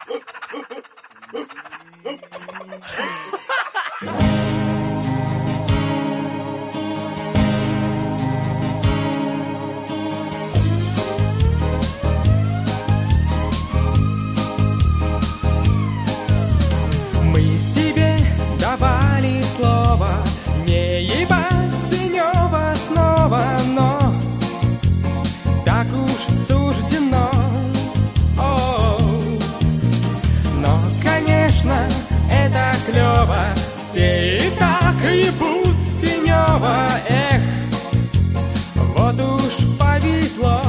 Мы себе давали слово не ебать Тенёва снова, но так уж суждено. Но, конечно, это клёво, все и так ебут Тенёва. Эх, вот уж повезло.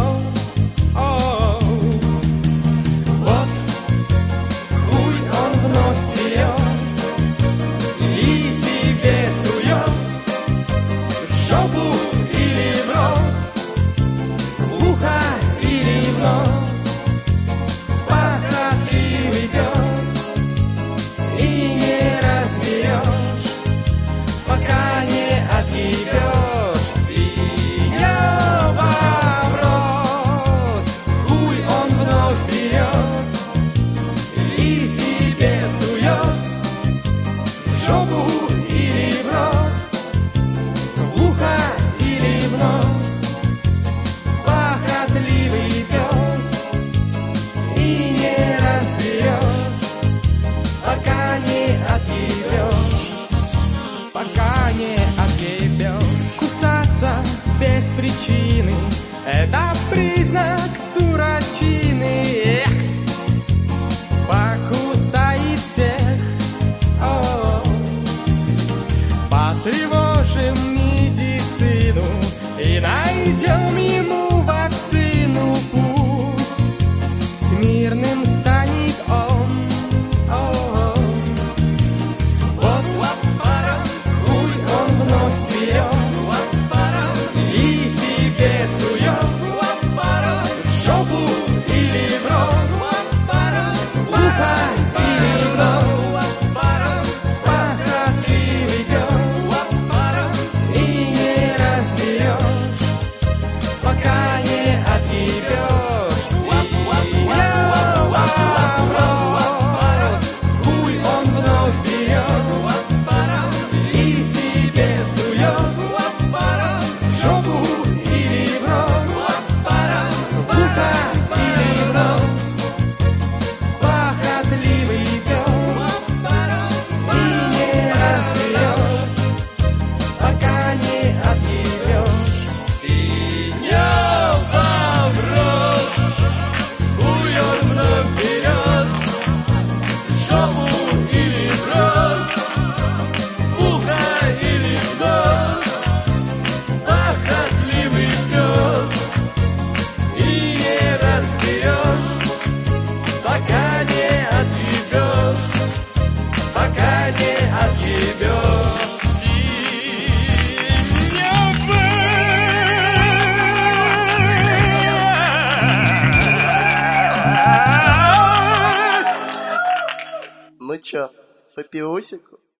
Вот хуй он вновь берет и себе сует в жопу или в рот, в ухо или в нос. Похотливый пес, и не разберешь, пока не отъебешь Тенёва в рот. Хуй он вновь берет и себе сует в жопу или в рот, в ухо или в нос. Похотливый пес, и не разберешь, пока не отъебешь, пока не отъебешь. Кусаться без причины — это признак дурачины. Эх, покусай всех. Потревожим медицину и найдем ему вакцину. Пусть смирным станет он. Вот хуй он вновь берет и себе сует в жопу или в рот, в ухо или в нос. Похотливый пес, и не разберешь, пока не отъебешь Тенёва в рот. Хуй он вновь берет и себе сует в жопу или в рот, в ухо или в нос. Похотливый пес, и не разберешь, пока не отъебешь Тенёва в рот. Хуй он вновь берет в жопу или в рот, в ухо или в нос. Похотливый пес, и не разберешь, пока не отъебешь, пока не отъебешь Тенёва. Ну чё, по пиусику?